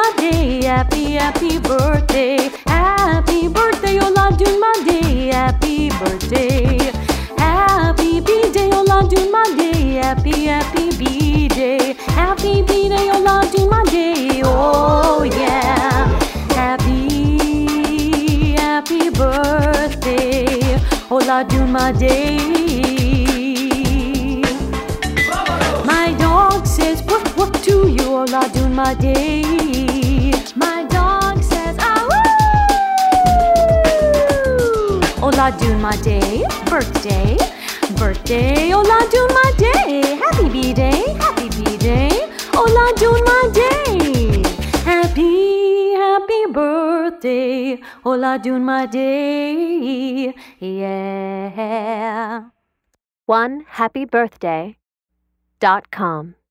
my day. Happy birthday. Happy birthday, Ola doon my day. Happy birthday. Happy B-day, Ola doon my day. Happy B-day. Happy B-day, Ola doon my day. Oh yeah. Happy birthday, Ola doon my day. My dog says woof woof to you, Ola doon my day. My dog says ah woo. Ola doon my day, birthday, Ola doon my day. Happy B-day, Ola doon my day. Happy birthday, Ola doon my day. Yeah. OneHappyBirthday.com